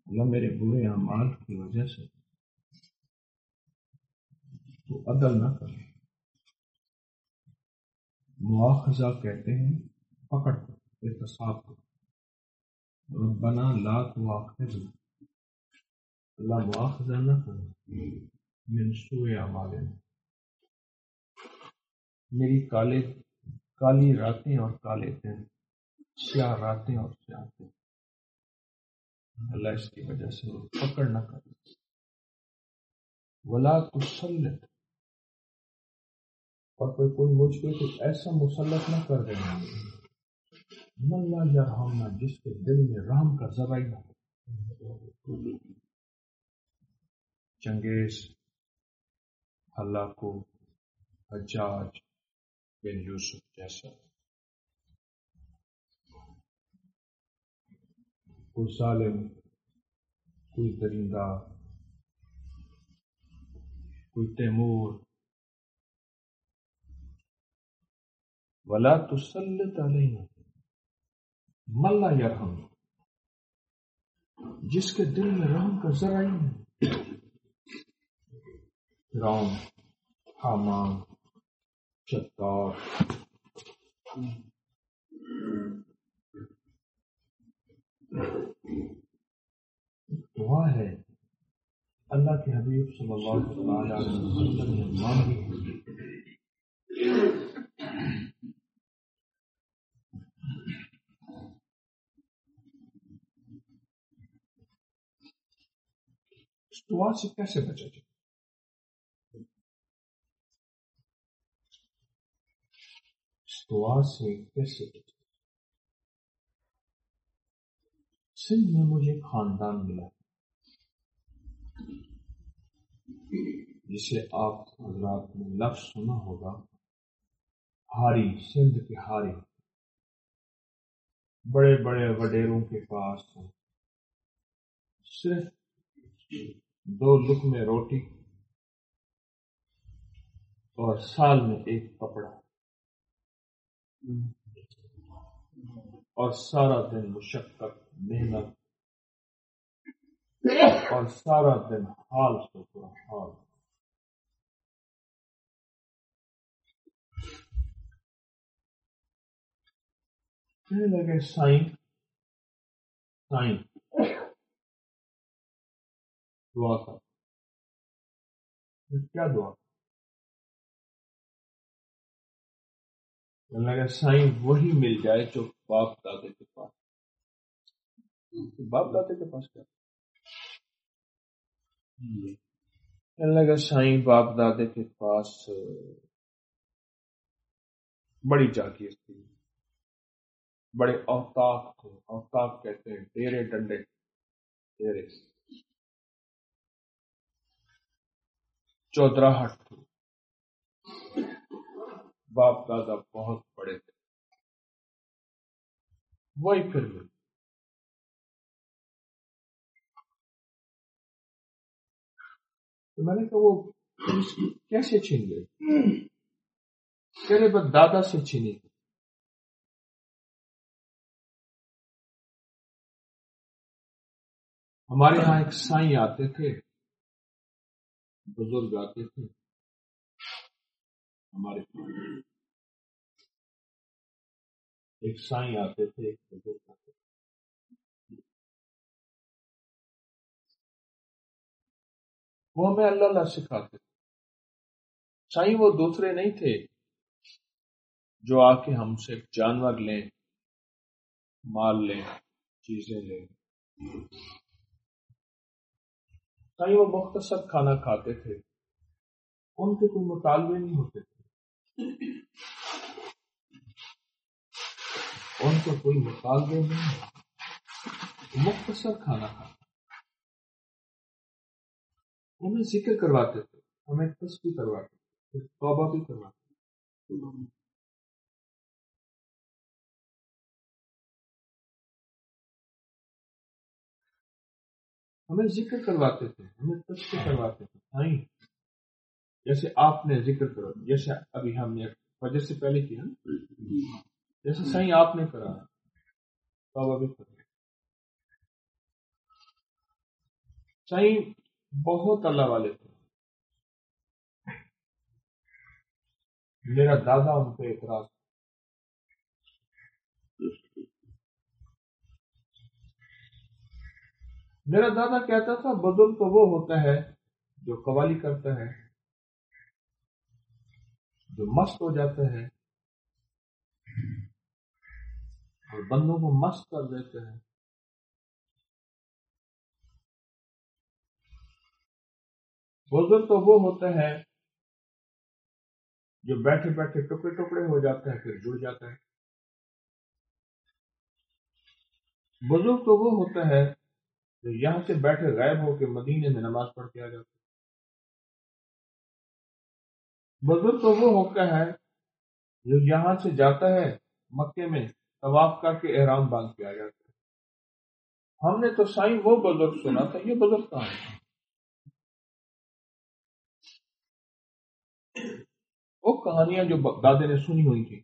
اللہ میرے برے اعمال کی وجہ سے تو عدل نہ کر. مواخذہ کہتے ہیں پکڑ کو، احتساب کو. ربنا لا تؤاخذنا، اللہ مواخذہ نہ کرو من سوء اعمالنا، میری کالی راتیں اور کالے دن، سیاہ راتیں اور سیاہ دن، اللہ اس کی وجہ سے پکڑ نہ کرے. ولا تسلط، اور کوئی مجھ پہ تو ایسا مسلط نہ کر دینا من لا یرحمنا، جس کے دل میں رحم کا ذرہ ہی نہ ہو. چنگیز، ہلاکو، حجاج بن یوسف جیسا کوئی ظالم، کوئی درندہ، کوئی تیمور. ولا تسلط علینا من لا یرحم، جس کے دل میں رحم کا ذرہ ہی نہیں. فرعون، حامان، شداد، دعا ہے اللہ کے حبیب صلی اللہ علیہ وسلم نے مانگی. اس دعا سے کیسے بچا جائے؟ اس دعا سے کیسے بچا؟ سندھ میں مجھے خاندان ملا جسے آپ حضرات نے لفظ سنا ہوگا، ہاری. سندھ کے ہاری بڑے بڑے وڈیروں کے پاس صرف 2 لقمے روٹی اور سال میں 1 کپڑا، اور سارا دن مشقت، محنت، اور سارا دن حال سے برا حال. کہنے لگے سائیں دعا کر. کیا دعا؟ کہنے لگے سائیں وہی مل جائے جو باپ دادے کے پاس. باپ دادے کے پاس کیا؟ کہنے لگا سائیں باپ دادے کے پاس بڑی جاگیر تھی، بڑے اوتاق تھے. اوتاق کہتے ہیں ڈیرے ڈنڈے، ڈیرے. چودراہٹ تھی. باپ دادا بہت بڑے تھے. وہی پھر بھی تو میں نے کہا وہ کیسے چھین گئے؟ تیرے بس دادا سے چھینی. ہمارے یہاں ایک سائیں آتے تھے، بزرگ آتے تھے ہمارے پاس. ایک سائیں آتے تھے، ایک بزرگ آتے تھے. وہ ہمیں اللہ اللہ سکھاتے تھے. سائیں وہ دوسرے نہیں تھے جو آ کے ہم سے جانور لیں، مال لیں، چیزیں لیں. سائیں وہ مختصر کھانا کھاتے تھے، ان کے کوئی مطالبے نہیں ہوتے تھے. ان کو کوئی مطالبے نہیں، مختصر کھانا کھاتے. ہمیں ذکر کرواتے تھے، ہمیں تسبیح کرواتے تھے، توبہ بھی کرواتے تھے. ہمیں ذکر کرواتے تھے، ہمیں تسبیح کرواتے تھے. سائیں جیسے آپ نے ذکر کرو، جیسے ابھی ہم نے فجر سے پہلے کیا، جیسے سائیں آپ نے کرا، توبہ بھی کرا. سائیں بہت اللہ والے تھے. میرا دادا ان پہ اعتراض. میرا دادا کہتا تھا بزرگ تو وہ ہوتا ہے جو قوالی کرتا ہے، جو مست ہو جاتا ہے اور بندوں کو مست کر دیتا ہے. بزرگ تو وہ ہوتا ہے جو بیٹھے بیٹھے ٹکڑے ٹکڑے ہو جاتا ہے پھر جڑ جاتا ہے. بزرگ تو وہ ہوتا ہے جو یہاں سے بیٹھے غائب ہو کے مدینے میں نماز پڑھ کے آ جاتا ہے. بزرگ تو وہ ہوتا ہے جو یہاں سے جاتا ہے مکے میں طواف کر کے احرام باندھ کے آ جاتا ہے. ہم نے تو سائیں وہ بزرگ سنا تھا، یہ بزرگ کہاں ہے؟ وہ کہانیاں جو دادے نے سنی ہوئی تھی،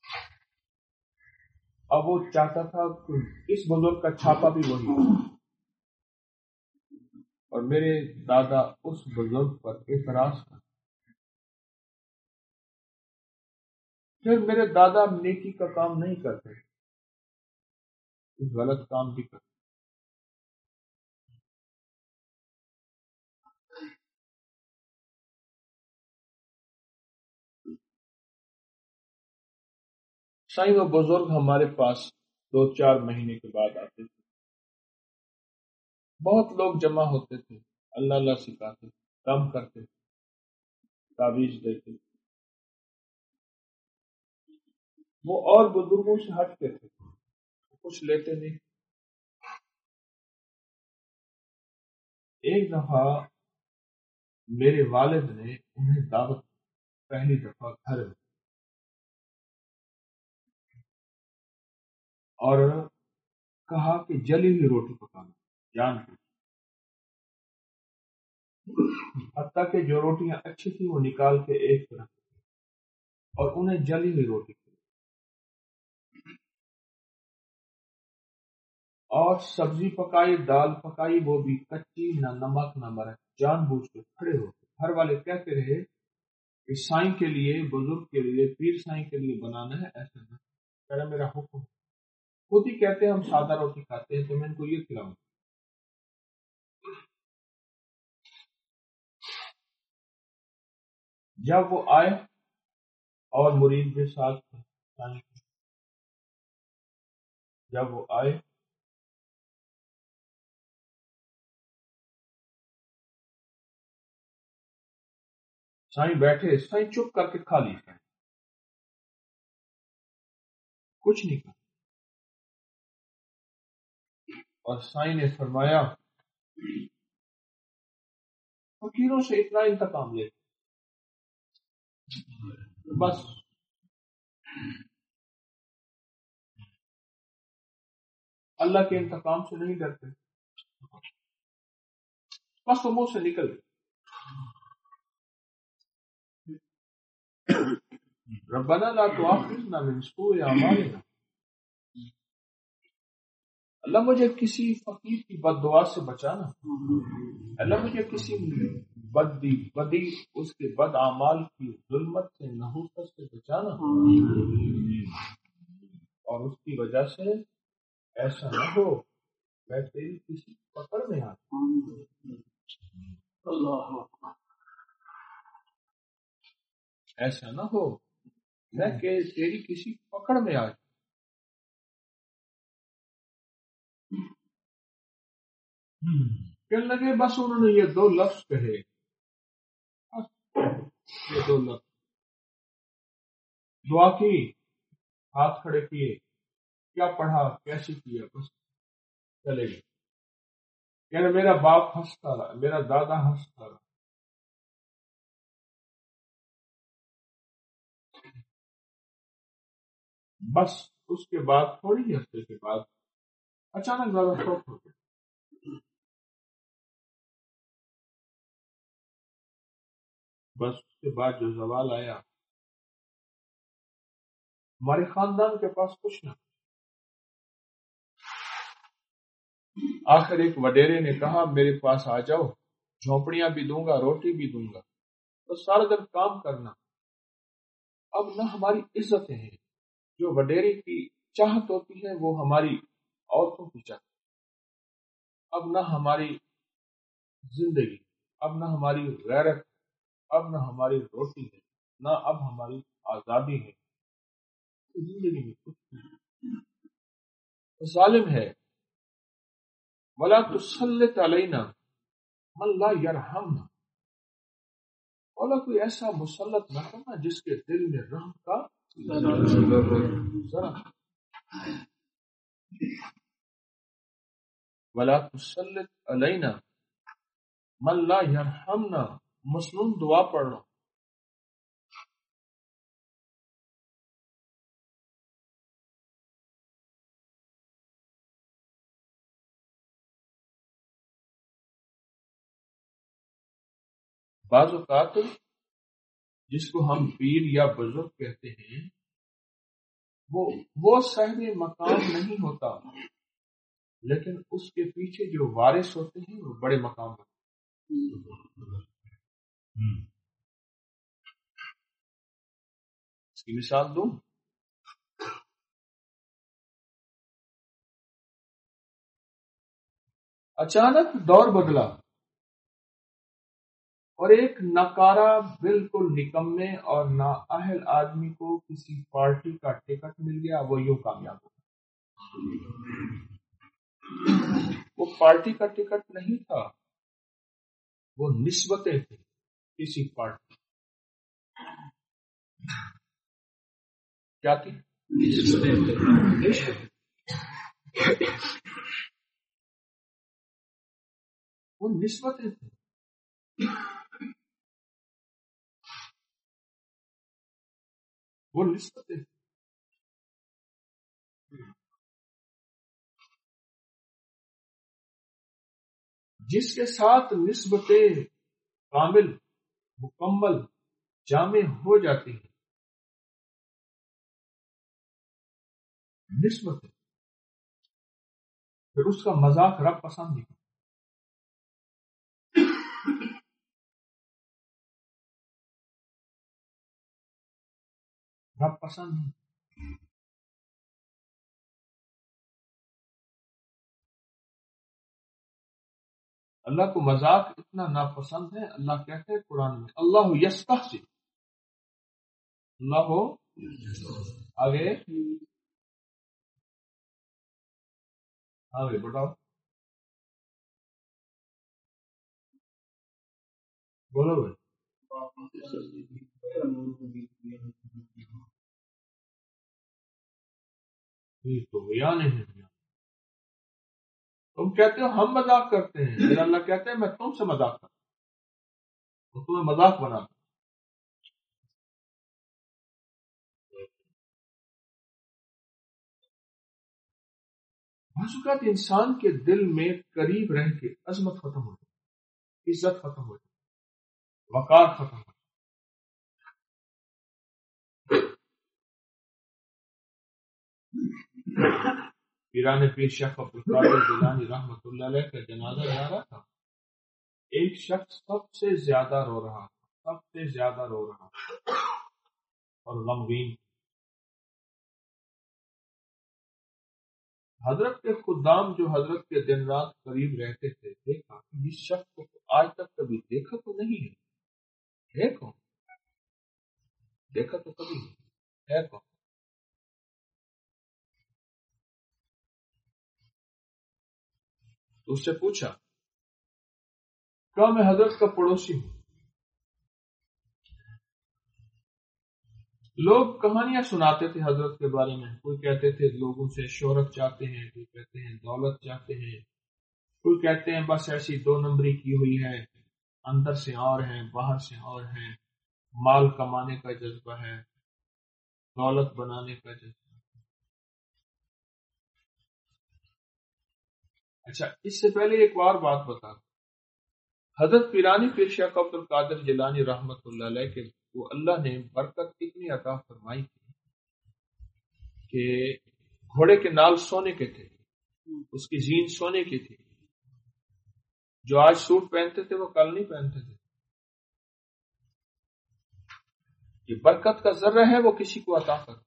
اب وہ چاہتا تھا کہ اس بزرگ کا چھاپا بھی وہی ہو، اور میرے دادا اس بزرگ پر اعتراض کر. پھر میرے دادا نیکی کا کام نہیں کرتے، اس غلط کام بھی کرتے. سائیں وہ بزرگ ہمارے پاس 2-4 مہینے کے بعد آتے تھے. بہت لوگ جمع ہوتے تھے، اللہ اللہ سکھاتے، کام کرتے، تعویذ دیتے. وہ اور بزرگوں سے ہٹ کے تھے، کچھ لیتے نہیں. ایک دفعہ میرے والد نے انہیں دعوت پہلی دفعہ گھر میں، اور کہا کہ جلی ہوئی روٹی پکانا جان کے. حتیٰ کہ جو روٹیاں اچھی تھی وہ نکال کے ایک طرف اور انہیں جلی ہوئی روٹی تھی. اور سبزی پکائی، دال پکائی، وہ بھی کچی، نہ نمک نہ مرچ. جان بوجھ کے کھڑے ہو گئے. گھر والے کہتے رہے کہ سائیں کے لیے، بزرگ کے لیے، پیر سائیں کے لیے بنانا ہے، ایسا نہ کرے، میرا حکم. خود ہی کہتے ہیں ہم سادہ روٹی کھاتے ہیں تو میں ان کو یہ کھلاؤں. جب وہ آئے اور مرید کے ساتھ تھے، جب وہ آئے سائیں بیٹھے، سائیں چپ کر کے کھا لی، کچھ نہیں کہا. اور سائیں نے فرمایا فقیروں سے اتنا انتقام لے بس، اللہ کے انتقام سے نہیں ڈرتے، بس وہ منہ سے نکل گئے. ربنا لا تؤاخذنا من سوء اعمالنا. اللہ مجھے کسی فقیر کی بد دعا سے بچانا، اللہ مجھے کسی بدی اس کے بد اعمال کی ظلمت سے، نحوست سے بچانا، اور اس کی وجہ سے ایسا نہ ہو میں تیری کسی پکڑ میں آ ایسا نہ ہو میں کہ تیری کسی پکڑ میں آ. کہنے لگے بس انہوں نے یہ 2 لفظ کہے، یہ 2 لفظ دعا کی، ہاتھ کھڑے کیے، کیا پڑھا، کیسے کیا، بس چلے گئے. کہنے میرا باپ ہنستا رہا، میرا دادا ہنستا رہا. بس اس کے بعد تھوڑی ہی ہفتے کے بعد اچانک زیادہ شوق ہو گیا. بس اس کے بعد جو زوال آیا، ہمارے خاندان کے پاس کچھ نہ. آخر ایک وڈیرے نے کہا میرے پاس آ جاؤ، جھونپڑیاں بھی دوں گا، روٹی بھی دوں گا، تو سارا دن کام کرنا۔ اب نہ ہماری عزتیں ہیں، جو وڈیرے کی چاہت ہوتی ہے وہ ہماری عورتوں کی چاہت، اب نہ ہماری زندگی، اب نہ ہماری غیرت، اب نہ ہماری روٹی ہے، نہ اب ہماری آزادی ہے، زندگی میں کچھ نہیں۔ ظالم ہے وَلَا تُسَلِّطْ عَلَيْنَا مَن لَا يَرْحَمْنَا، اور کوئی ایسا مسلط نہ کرنا جس کے دل میں رحم کا ذرا۔ وَلَا تُسَلِّطْ عَلَيْنَا مَن لَا يَرْحَمْنَا، مسنون دعا پڑھنا۔ بعض اوقات جس کو ہم پیر یا بزرگ کہتے ہیں وہ صاحب مقام نہیں ہوتا، لیکن اس کے پیچھے جو وارث ہوتے ہیں وہ بڑے مقام ہوتے ہیں۔ اس کی مثال دوں، اچانک دور بدلا اور ایک ناکارہ بالکل نکمے اور نااہل آدمی کو کسی پارٹی کا ٹکٹ مل گیا، وہ یوں کامیاب ہو گیا۔ وہ پارٹی کا ٹکٹ نہیں تھا، وہ نسبتیں تھیں کسی پارٹی، کیا تھی؟ وہ نسبتیں تھیں۔ وہ نسبتیں جس کے ساتھ نسبتیں کامل، مکمل، جامع ہو جاتی ہیں، نسبتیں، پھر اس کا مذاق رب پسند نہیں، رب پسند نہیں۔ اللہ کو مذاق اتنا ناپسند ہے، اللہ کہتے ہیں قرآن میں اللہ یستحسی، اللہ ہو آگے بتاؤ، بولو بھائی۔ تو بیان ہے، تم کہتے ہو ہم مذاق کرتے ہیں، پھر اللہ کہتے ہیں میں تم سے مذاق کرتا ہوں، تمہیں مذاق بنا دوں۔ بعض اوقات انسان کے دل میں قریب رہ کے عظمت ختم ہو جائے، عزت ختم ہو جائے، وقار ختم ہو جائے۔ پیران پیر شیخ عبدالقادر جیلانی رحمۃ اللہ علیہ کا جنازہ جا رہا تھا، ایک شخص سب سے زیادہ رو رہا تھا، سب سے زیادہ رو رہا تھا اور غمگین۔ حضرت کے خدام جو حضرت کے دن رات قریب رہتے تھے، دیکھا کہ اس شخص کو آج تک کبھی دیکھا تو نہیں ہے کون؟ دیکھا تو کبھی نہیں ہے کون؟ تو اس سے پوچھا، کہا میں حضرت کا پڑوسی ہوں۔ لوگ کہانیاں سناتے تھے حضرت کے بارے میں، کوئی کہتے تھے لوگوں سے شہرت چاہتے ہیں، کوئی کہتے ہیں دولت چاہتے ہیں، کوئی کہتے ہیں بس ایسی 2 نمبری کی ہوئی ہے، اندر سے اور ہیں باہر سے اور ہیں، مال کمانے کا جذبہ ہے، دولت بنانے کا جذبہ ہے۔ اچھا، اس سے پہلے ایک اور بات بتا، حضرت پیرانی پیر شیخ عبدالقادر جیلانی رحمۃ اللہ علیہ کے وہ اللہ نے برکت اتنی عطا فرمائی تھی کہ گھوڑے کے نال سونے کے تھے، اس کی زین سونے کی تھی. جو آج سوٹ پہنتے تھے وہ کل نہیں پہنتے تھے. یہ برکت کا ذرہ ہے وہ کسی کو عطا کر،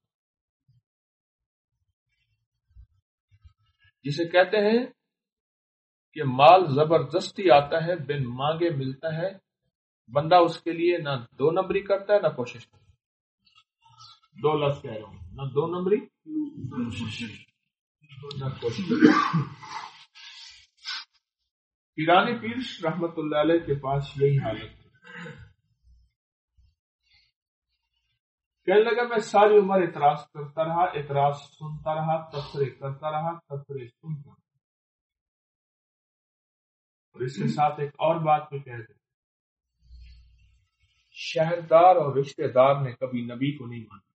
جسے کہتے ہیں کہ مال زبردستی آتا ہے، بن مانگے ملتا ہے. بندہ اس کے لیے نہ دو نمبری کرتا ہے نہ کوشش کرتا ہے. 2 لفظ کہہ رہا ہوں، نہ 2 نمبری نہ کوشش. پیرانی پیر رحمت اللہ علیہ کے پاس یہی حالت ہے. کہنے لگا میں ساری عمر اعتراض کرتا رہا، اعتراض سنتا رہا، تبصرے کرتا رہا، تبصرے سنتا رہا. اور اس کے ساتھ ایک اور بات بھی کہہ دیں، شہردار اور رشتہ دار نے کبھی نبی کو نہیں مانا.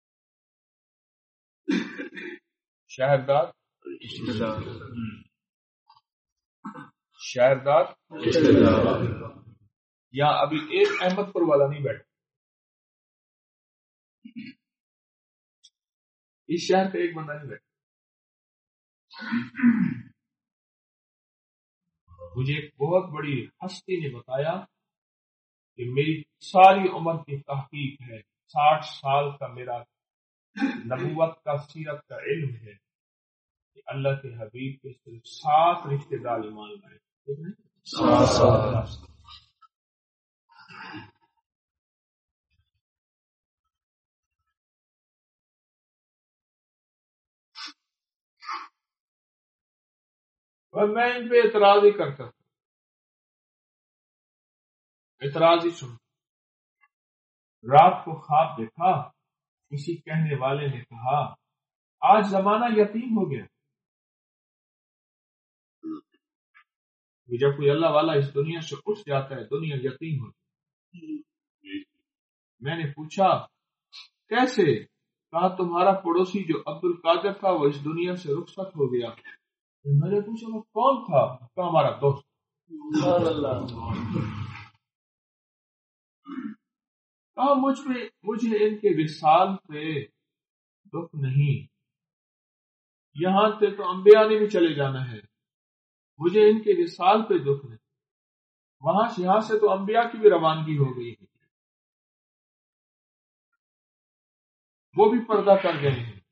شہردار یہاں ابھی ایک احمد پور والا نہیں بیٹھا. اس شہر کا ایک بندہ نہیں بیٹھا. مجھے ایک بہت بڑی ہستی نے بتایا کہ میری ساری عمر کی تحقیق ہے، 60 سال کا میرا نبوت کا سیرت کا علم ہے کہ اللہ کے حبیب کے صرف 7 رشتہ دار ایمان لائے. 7 اور میں ان پہ اعتراض ہی کرتا تھا، اعتراض ہی سن. رات کو خواب دیکھا، کسی کہنے والے نے کہا آج زمانہ یتیم ہو گیا. جب کوئی اللہ والا اس دنیا سے اٹھ جاتا ہے دنیا یتیم ہو جاتی. میں نے پوچھا کیسے؟ کہا تمہارا پڑوسی جو عبد القادر تھا وہ اس دنیا سے رخصت ہو گیا. میں نے پوچھا وہ کون تھا؟ کہا ہمارا دوست. کہا مجھے ان کے وصال پہ دکھ نہیں، یہاں سے تو انبیاء نے بھی چلے جانا ہے، مجھے ان کے وصال پہ دکھ نہیں. یہاں سے تو انبیاء کی بھی روانگی ہو گئی ہے، وہ بھی پردہ کر گئے ہیں،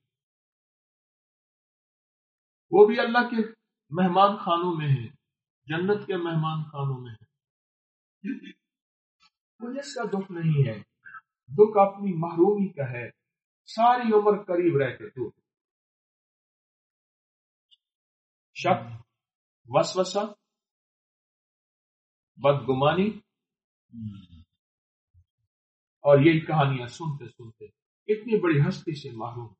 وہ بھی اللہ کے مہمان خانوں میں ہیں، جنت کے مہمان خانوں میں ہیں. مجھے اس کا دکھ نہیں ہے، دکھ اپنی محرومی کا ہے. ساری عمر قریب رہ کے تو شک، وسوسہ، بدگمانی اور یہی کہانیاں سنتے سنتے اتنی بڑی ہستی سے محروم.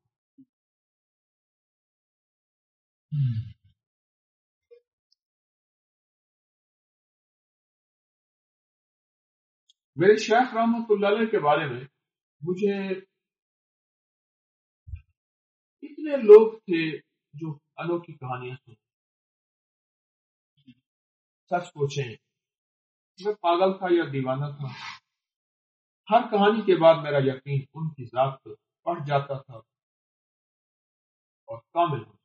میرے شیخ رحمت اللہ علیہ کے بارے میں مجھے اتنے لوگ تھے جو انوکھی کہانیاں سنتے. سچ پوچھیں میں پاگل تھا یا دیوانہ تھا؟ ہر کہانی کے بعد میرا یقین ان کی ذات پر بڑھ جاتا تھا اور کامل ہو.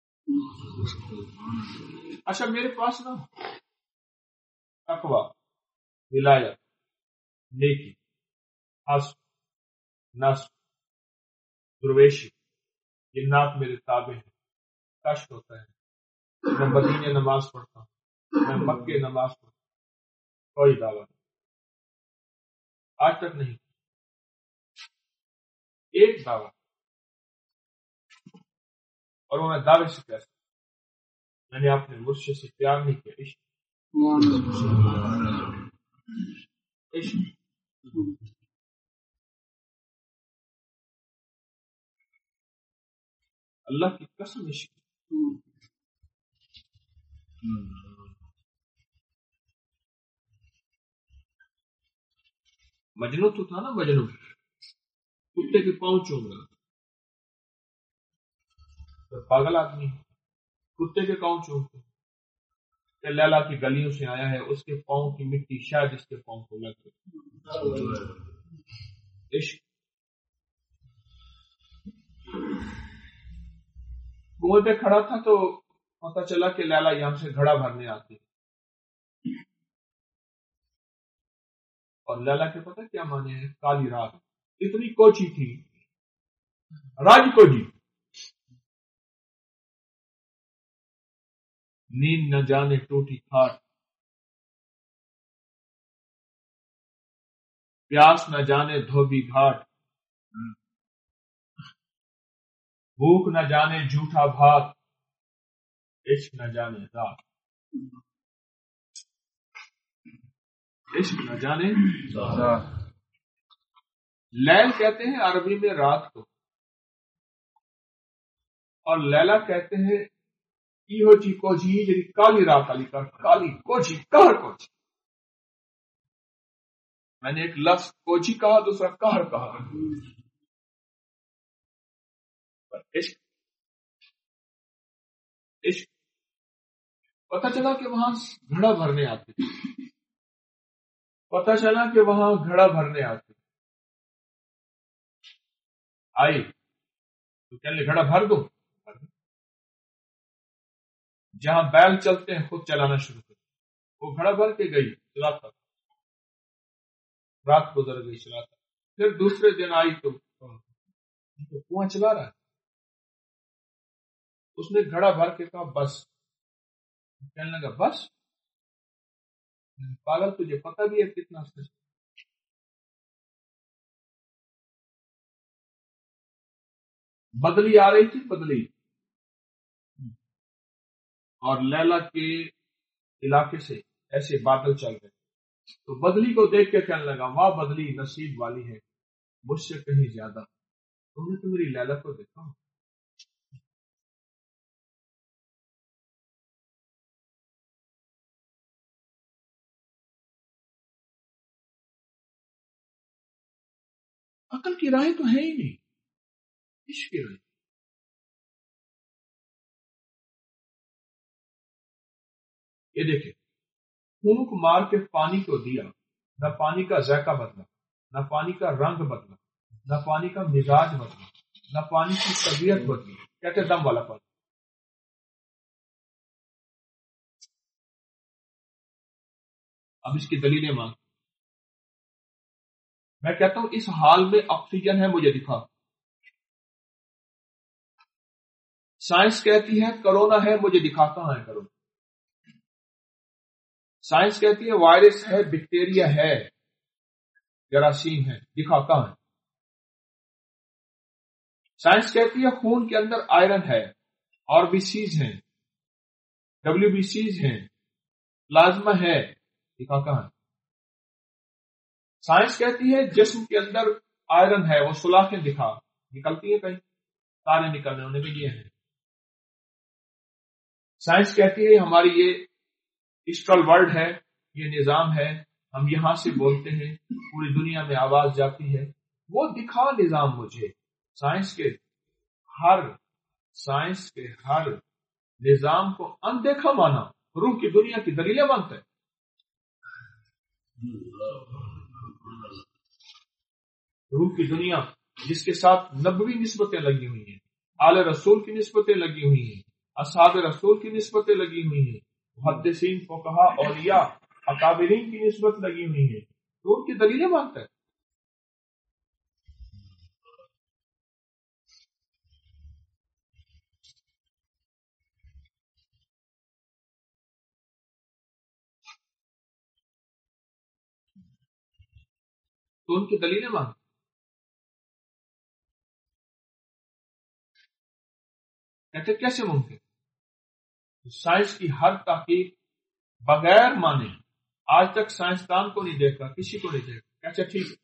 اچھا میرے پاس نا تقویٰ، ولایت، نیکی، حسب، نصب، درویشی، جنات میرے تابع ہیں. کشف ہوتا ہے، میں مدینے نماز پڑھتا ہوں، میں مکے نماز پڑھتا ہوں، کوئی دعویٰ نہیں، آج تک نہیں ایک دعویٰ. اور وہ میں دعوے سے کہہ سکتا، میں نے اپنے مرشد سے پیار نہیں کیا. عشق اللہ کی قسم عشق. مجنون تو تھا نا، مجنون کتے کے پاؤں چوم رہا تو پاگل آدمی کتے کے پاؤں چومتے. لیلا کی گلیوں سے آیا ہے، اس کے پاؤں کی مٹی شاید اس کے پاؤں کو لگ گئی. عشق کنویں پہ کھڑا تھا تو پتا چلا کہ لیلا یہاں سے گھڑا بھرنے آتی ہے، اور لیلا کے پتہ کیا مانے ہیں؟ کالی رات، اتنی کوچی تھی، راج کوجی، نیند نہ جانے ٹوٹی کھاٹ، پیاس نہ جانے دھوبی گھاٹ، بھوک نہ جانے جھوٹا بھات، عشق نہ جانے رات، عشق نہ جانے رات۔ لیل کہتے ہیں عربی میں رات کو، اور لیلا کہتے ہیں ایہو جی کوچی جی کالی رات والی کر، کالی کوچی کہر کوچی۔ میں نے ایک لفظ کوچی کہا، دوسرا کہر کہا، عشق عشق۔ پتہ چلا کہ وہاں گھڑا بھرنے آتے، پتہ چلا کہ وہاں گھڑا بھرنے آتے، آئی تو کہنے گھڑا بھر دو، جہاں بیل چلتے ہیں خود چلانا شروع کر، وہ گھڑا بھر کے گئی چلاتا، رات گزر گئی چلاتا، پھر دوسرے دن آئی تو کنواں چلا رہا ہے، اس نے گھڑا بھر کے کہا بس، کہنے لگا بس، پاگل تجھے پتہ بھی ہے کتنا سچ۔ بدلی آ رہی تھی، بدلی، اور لیلا کے علاقے سے ایسے بادل چل گئے، تو بدلی کو دیکھ کے کہنے لگا واہ بدلی نصیب والی ہے مجھ سے کہیں زیادہ، تم نے تو میری لیلا کو دیکھا۔ عقل کی راہیں تو ہے ہی نہیں، عشق کی راہیں۔ یہ دیکھیں، پھونک مار کے پانی کو دیا، نہ پانی کا ذائقہ بدلا، نہ پانی کا رنگ بدلا، نہ پانی کا مزاج بدلا، نہ پانی کی طبیعت بدلی، کہتے دم والا پانی۔ اب اس کی دلیلیں مانگ، میں کہتا ہوں اس حال میں آکسیجن ہے مجھے دکھا، سائنس کہتی ہے کرونا ہے مجھے دکھا، کہاں ہے کرونا؟ سائنس کہتی ہے وائرس ہے، بیکٹیریا ہے، جراثیم ہے، دکھا کہاں ہے؟ سائنس کہتی ہے خون کے اندر آئرن ہے، آر بی سیز ہیں، ڈبلیو بی سیز ہیں، پلازما ہے، دکھا کہاں ہے؟ سائنس کہتی ہے جسم کے اندر آئرن ہے، وہ سلاخیں دکھا، نکلتی ہیں کہیں؟ تارے نکلنے انہیں بھی یہ ہیں۔ سائنس کہتی ہے ہماری یہ اسٹرل ورلڈ ہے، یہ نظام ہے، ہم یہاں سے بولتے ہیں پوری دنیا میں آواز جاتی ہے، وہ دکھا نظام مجھے۔ سائنس کے ہر نظام کو اندیکھا مانا روح کی دنیا کی دلیلیں مانتا ہے۔ روح کی دنیا جس کے ساتھ نبوی نسبتیں لگی ہوئی ہیں، آل رسول کی نسبتیں لگی ہوئی ہیں، اصحاب رسول کی نسبتیں لگی ہوئی ہیں، محدثین فقہا اولیاء اکابرین کی نسبت لگی ہوئی ہے، تو ان کی دلیلیں مانتا ہے۔ تو ان کی دلیلیں مانتا ہے۔ کہتے کیسے ممکن؟ سائنس کی ہر تحقیق بغیر مانے، آج تک سائنسدان کو نہیں دیکھا، کسی کو نہیں دیکھا۔ اچھا ٹھیک ہے،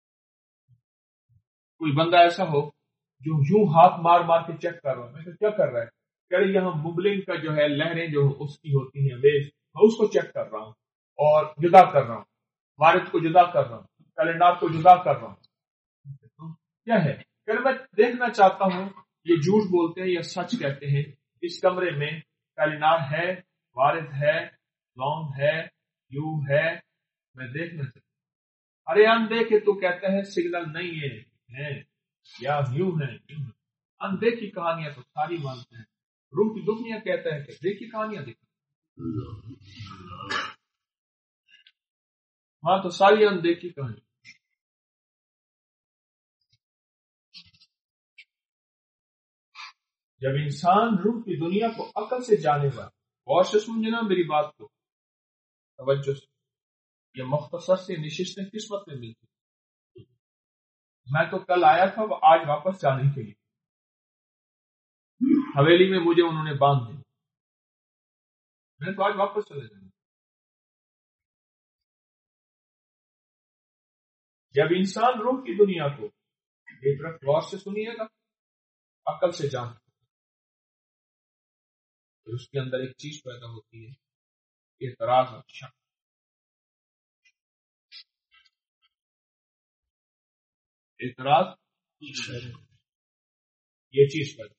کوئی بندہ ایسا ہو جو یوں ہاتھ مار مار کے چیک کر رہا ہے، میں کیا کر رہا ہے؟ کہ یہاں ببلنگ کا جو ہے لہریں جو اس کی ہوتی ہیں ویوز، میں اس کو چیک کر رہا ہوں اور جدا کر رہا ہوں، وارد کو جدا کر رہا ہوں، کیلنڈر کو جدا کر رہا ہوں۔ کیا ہے کہ میں دیکھنا چاہتا ہوں یہ جھوٹ بولتے ہیں یا سچ کہتے ہیں۔ اس کمرے میں کیلنڈر ہے، وارد ہے، لونگ ہے، یو ہے، میں دیکھنا چاہتا ہوں۔ ارے اندیکھے تو کہتا ہے سگنل نہیں ہے یا یوں ہے۔ اندیکھی کہانیاں تو ساری مانتے ہیں، روح کی دنیا کہتا ہے کہ دیکھی کہانیاں دیکھی، وہاں تو ساری اندیکھی کہانی. جب انسان روح کی دنیا کو عقل سے جانے گا، غور سے سمجھنا میری بات کو توجہ سے، یہ مختصر سے نشستیں کس وقت میں ملتی. میں تو کل آیا تھا، وہ آج واپس جانے کے لیے حویلی میں مجھے انہوں نے باندھ دیا، میں تو آج واپس چلے جاؤں. جب انسان روح کی دنیا کو ایک طرف غور سے سنیے گا، عقل سے جان، تو اس کے اندر ایک چیز پیدا ہوتی ہے، اعتراض اور شک. اعتراض یہ چیز پیدا،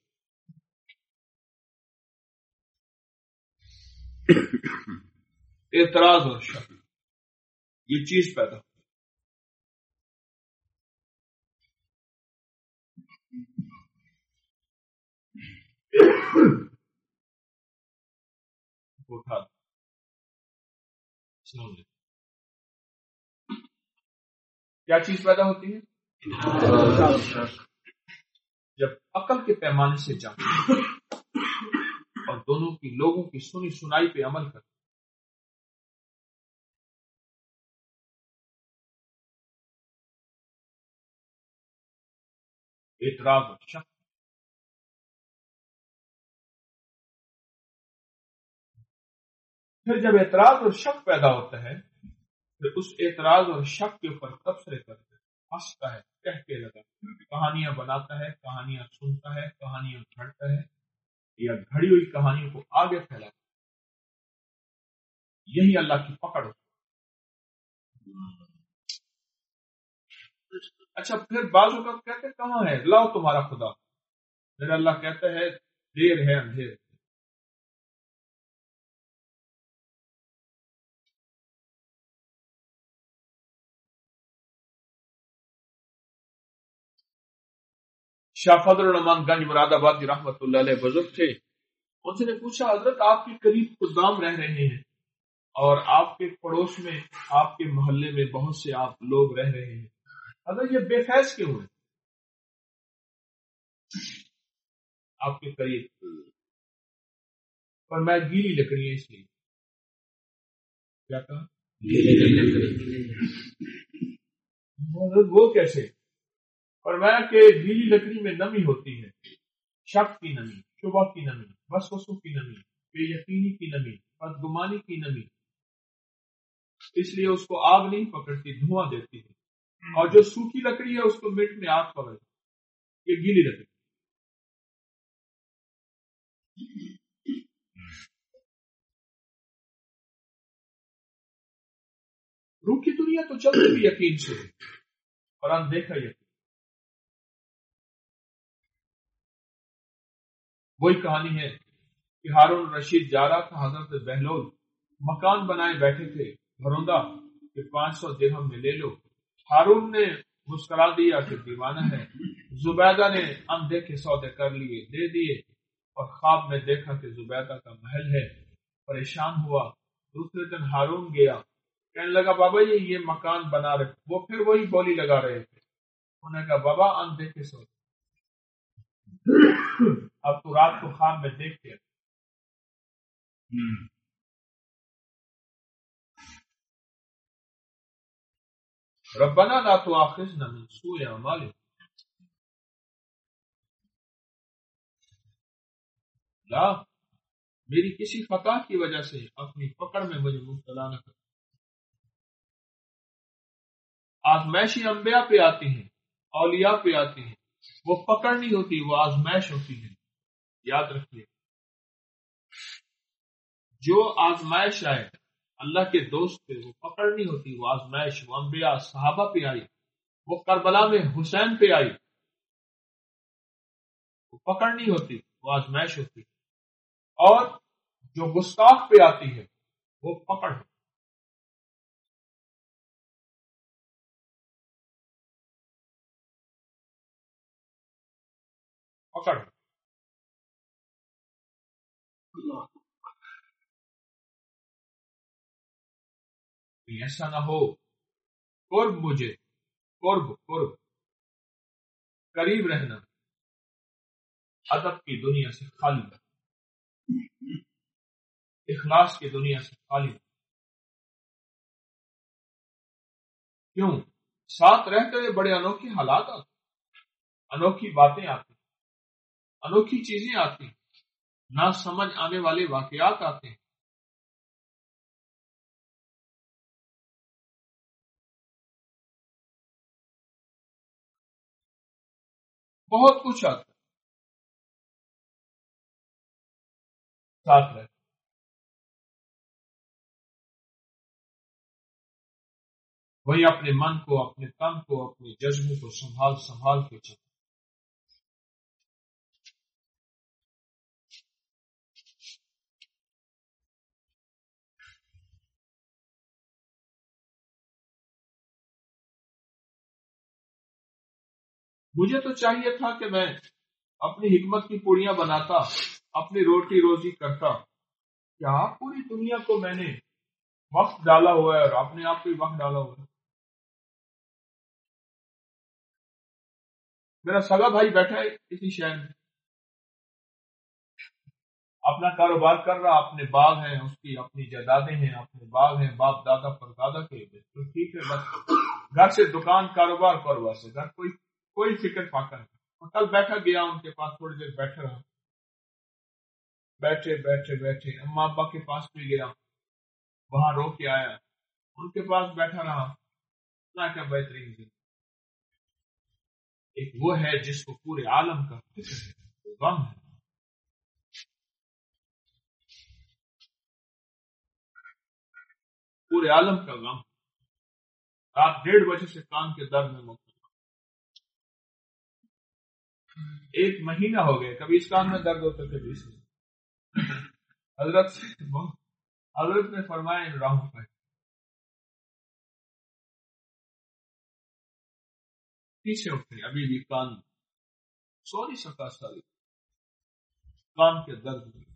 اعتراض اور شک یہ چیز پیدا. اٹھا کیا چیز پیدا ہوتی ہے؟ جب عقل کے پیمانے سے جان اور دونوں کی لوگوں کی سنی سنائی پہ عمل کر، اعتراض اور شک. پھر جب اعتراض اور شک پیدا ہوتا ہے، پھر اس اعتراض اور شک کے اوپر تبصرے کرتا ہے، ہنستا ہے، کہتے لگا، کہانیاں بناتا ہے، کہانیاں سنتا ہے، کہانیاں گھڑتا ہے یا گھڑی ہوئی کہانیوں کو آگے پھیلاتا ہے. یہی اللہ کی پکڑ ہوتی. اچھا پھر بعض اوقات کہتے ہیں کہاں ہے لاؤ تمہارا خدا، پھر اللہ کہتا ہے دیر ہے اندھیر. شاہ فضل الرحمان گنج مراد آبادی رحمۃ اللہ علیہ بزرگ تھے. ان سے نے پوچھا حضرت آپ کے قریب خدام رہ رہے ہیں اور آپ کے پڑوس میں آپ کے محلے میں بہت سے آپ لوگ رہ رہے ہیں، حضرت یہ بے فیض کیوں ہے آپ کے قریب؟ پر میں گیلی لکڑی ہے اس لیے. کیا کہا؟ حضرت وہ کیسے؟ فرمایا کہ گیلی لکڑی میں نمی ہوتی ہے، شک کی نمی، شبہ کی نمی، وسوسوں کی نمی، بے یقینی کی نمی، بدگمانی کی نمی. اس لیے اس کو آگ نہیں پکڑتی، دھواں دیتی ہے. اور جو سوکھی لکڑی ہے اس کو مٹ میں آگ پکڑتی. یہ گیلی لکڑی. روح کی دنیا تو چلتی بھی یقین سے اور اندیکھا یقین. وہی کہانی ہے کہ ہارون رشید جا رہا تھا، حضرت بہلول مکان بنائے بیٹھے تھے گھروندہ کہ 500 درہم میں لے لو. ہارون نے مسکرا دیا کہ دیوانہ ہے. زبیدہ نے اندیکھے سودے کر لیے، دے دیے، اور خواب میں دیکھا کہ زبیدہ کا محل ہے. پریشان ہوا. دوسرے دن ہارون گیا، کہنے لگا بابا یہ مکان بنا رہے. وہ پھر وہی بولی لگا رہے تھے. انہوں نے کہا بابا اندیکھے سودے، اب تو رات کو خواب میں دیکھ کے ربنا لا تؤاخذنا من سوء اعمالنا. لا میری کسی خطا کی وجہ سے اپنی پکڑ میں مجھے مبتلا نہ کر. آزمائشی انبیاء پہ آتی ہیں، اولیاء پہ آتی ہیں، وہ پکڑ نہیں ہوتی، وہ آزمائش ہوتی ہے. یاد رکھیے جو آزمائش آئے اللہ کے دوست پہ وہ پکڑ نہیں ہوتی، وہ آزمائش. وہ انبیاء صحابہ پہ آئی، وہ کربلا میں حسین پہ آئی، وہ پکڑ نہیں ہوتی، وہ آزمائش ہوتی. اور جو گستاخ پہ آتی ہے وہ پکڑ ہے. پکڑ ایسا نہ ہو قرب مجھے قرب قریب رہنا ادب کی دنیا سے خالی، اخلاص کی دنیا سے خالی. کیوں؟ ساتھ رہتے ہوئے بڑے انوکھے حالات آتے، انوکھی باتیں آتی، انوکھی چیزیں آتی، نہ سمجھ آنے والے واقعات آتے ہیں. بہت کچھ آتا ہے ساتھ رہتے. وہی اپنے من کو، اپنے تن کو، اپنے جذبوں کو سنبھال کے چلے. مجھے تو چاہیے تھا کہ میں اپنی حکمت کی پوڑیاں بناتا، اپنی روٹی روزی کرتا. کیا پوری دنیا کو میں نے وقت ڈالا ہوا ہے اور اپنے آپ کو بھی وقت ڈالا ہوا ہے. میرا سگا بھائی بیٹھا ہے کسی شہر میں، اپنا کاروبار کر رہا، اپنے باغ ہیں، اس کی اپنی جائیدادیں ہیں، اپنے باغ ہیں، باپ دادا پر دادا کے. تو ٹھیک ہے، بس گھر سے دکان کاروبار سے گھر کوئی فکر فاقہ نہیں. کل بیٹھا گیا ان کے پاس، تھوڑی دیر بیٹھا رہا، بیٹھے اما ابا کے پاس بھی گیا، وہاں رو کے آیا، ان کے پاس بیٹھا رہا. اللہ کا بہترین دن. ایک وہ ہے جس کو پورے عالم کا فکر ہے، غم ہے. پورے عالم کا غم. رات 1:30 بجے سے کان کے درد میں مبتلا. 1 مہینہ ہو گیا، کبھی اس کان میں درد ہوتا، کبھی اس میں. حضرت نے فرمایا ان راہوں پر پیچھے اٹھے، ابھی بھی کان سو نہیں سکا، ساری کان کے درد میں.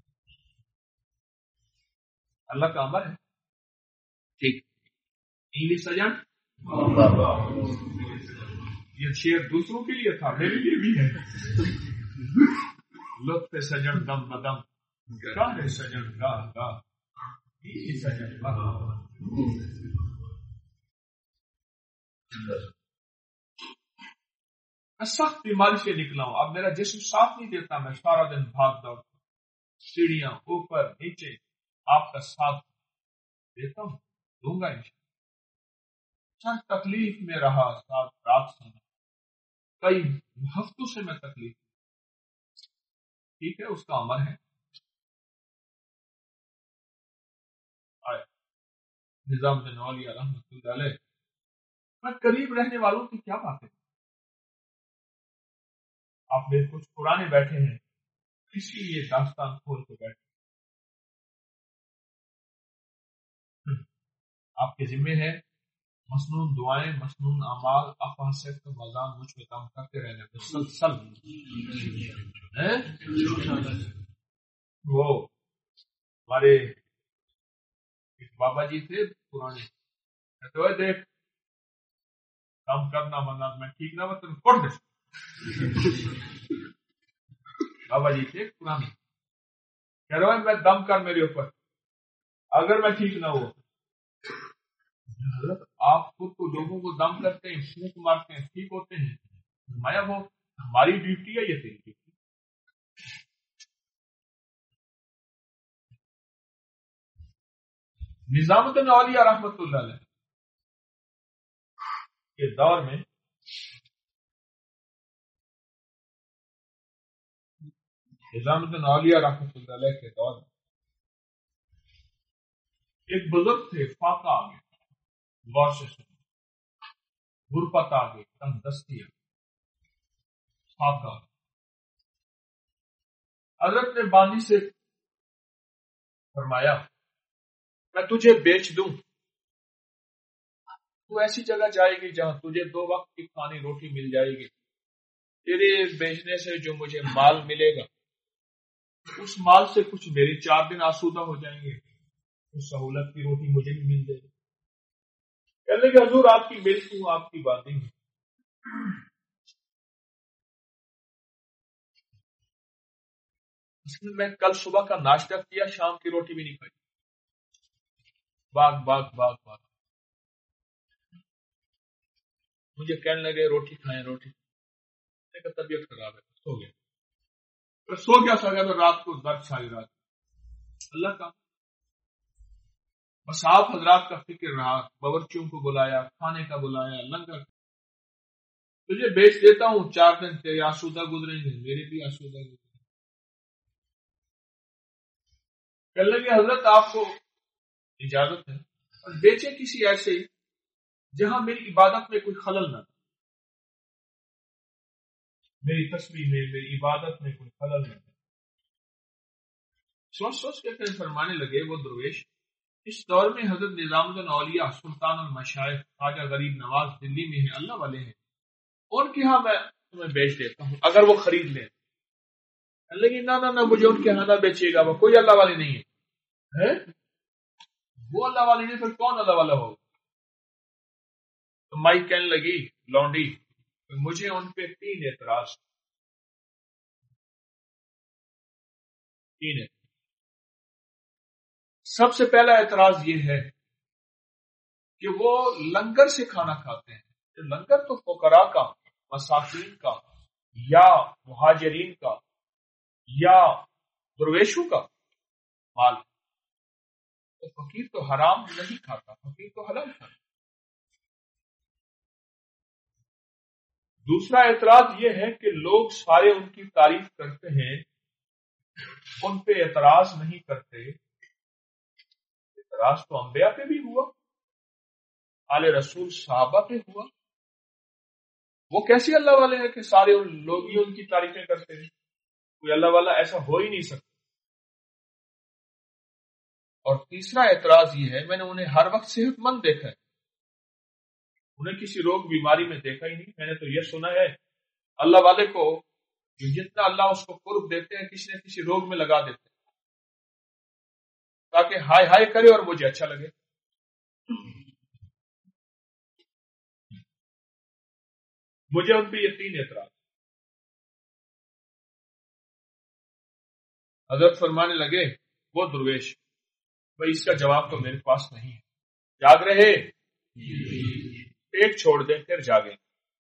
اللہ کا امر ہے. ٹھیک انگلش سجن، یہ شعر دوسروں کے لیے تھا، میرے لیے بھی ہے. لطف سجن دم بدم گاہ سجن گاہ سجن میں سخت بیماری سے نکلا ہوں. اب میرا جسم ساتھ نہیں دیتا، میں سارا دن بھاگ دوڑ، سیڑھیاں اوپر نیچے. آپ کا ساتھ دیتا ہوں، دوں گا. چند تکلیف میں رہا، ساتھ رات سے کئی ہفتوں سے میں تکلیف. ٹھیک ہے، اس کا امر ہے. نظام بن اولیاء رحمۃ اللہ علیہ. میں قریب رہنے والوں کی کیا بات ہے. آپ میں کچھ پرانے بیٹھے ہیں، اسی لیے داستان کھول کے بیٹھے. آپ کے ذمے ہے مسنون دعائیں، مسنون اعمال، افاسد کا مزام مجھ پہ کام کرتے رہنے مسلسل. وہ ہمارے ایک بابا جی تھے پرانے، تو دیکھ کام کرنا ورنہ میں ٹھیک نہ ہو تو پڑھ دے. بابا جی تھے پرانے، کہہ رہا ہے میں دم کر میرے اوپر، اگر میں ٹھیک نہ ہو. حضرت آپ خود کو لوگوں کو دم کرتے ہیں، پھونک مارتے ہیں، ٹھیک ہوتے ہیں. مایا وہ ہماری ڈیوٹی ہے، یہ تیری ڈیوٹی. نظام الدین اولیاء رحمۃ اللہ علیہ کے دور میں نظام الدین اولیاء رحمۃ اللہ علیہ کے دور میں ایک بزرگ تھے، فاقہ آ گیا، غور سے سن، غربت آ گئی، تنگ دستی آ گئی، فاقہ. حضرت نے بانی سے فرمایا میں تجھے بیچ دوں، تو ایسی جگہ جائے گی جہاں تجھے 2 وقت کی کھانی روٹی مل جائے گی. تیرے بیچنے سے جو مجھے مال ملے گا، اس مال سے کچھ میرے 4 دن آسودہ ہو جائیں گے، اس سہولت کی روٹی مجھے بھی مل جائے گی. کہنے لگے حضور آپ کی ملک ہوں، آپ کی باتیں ہوں. اس میں کل صبح کا ناشتہ کیا، شام کی روٹی بھی نہیں کھائی. باغ باغ باغ باغ. مجھے کہنے لگے روٹی کھائیں روٹی. میں کہا طبیعت خراب ہے، سو گیا. سو گیا تو رات کو درد ساری رات. اللہ کا بس آپ حضرات کا فکر رہا، باورچیوں کو بلایا، کھانے کا بلایا، لنگر. تجھے بیچ دیتا ہوں، 4 دن تیرے آسودہ گزریں گے، میرے بھی آسودہ گزریں گے. کہنے لگے حضرت آپ کو اجازت ہے، اور بیچے کسی ایسے جہاں میری عبادت میں کوئی خلل نہ، میری تسبیح میں، میری عبادت میں کوئی خلل نہ. سوچ سوچ کے پھر فرمانے لگے وہ درویش، اس دور میں حضرت نظام الدین اولیاء سلطان المشائخ خواجہ غریب نواز دلی میں ہیں، اللہ والے ہیں، ان کے ہاں میں تمہیں بیچ دیتا ہوں اگر وہ خرید لیں. لیکن نہ مجھے ان کے ہاں نہ بیچیے گا، وہ کوئی اللہ والے نہیں ہے. وہ اللہ والے نہیں، پھر کون اللہ والا ہوگا؟ تو مائی کہنے لگی لونڈی، مجھے ان پہ 3 اعتراض. سب سے پہلا اعتراض یہ ہے کہ وہ لنگر سے کھانا کھاتے ہیں. لنگر تو فقراء کا، مساکین کا، یا مہاجرین کا، یا درویشوں کا مال. تو فقیر تو حرام نہیں کھاتا، فقیر تو حلال کھاتا. دوسرا اعتراض یہ ہے کہ لوگ سارے ان کی تعریف کرتے ہیں، ان پہ اعتراض نہیں کرتے. اعتراض تو انبیاء پہ بھی ہوا، آل رسول صحابہ پہ ہوا. وہ کیسے اللہ والے ہیں کہ سارے لوگ ہی ان کی تعریفیں کرتے ہیں؟ کوئی اللہ والا ایسا ہو ہی نہیں سکتا. اور تیسرا اعتراض یہ ہے، میں نے انہیں ہر وقت صحت مند دیکھا ہے، انہیں کسی روگ بیماری میں دیکھا ہی نہیں. میں نے تو یہ سنا ہے اللہ والے کو جو جتنا اللہ اس کو قرب دیتے ہیں کسی نہ کسی روگ میں لگا دیتے ہیں تاکہ ہائے ہائے کرے اور مجھے اچھا لگے. مجھے ان پہ یہ 3 اعتراض. حضرت فرمانے لگے وہ درویش، بھائی اس کا جواب تو میرے پاس نہیں ہے. جاگ رہے پیٹ چھوڑ دیں پھر جاگیں،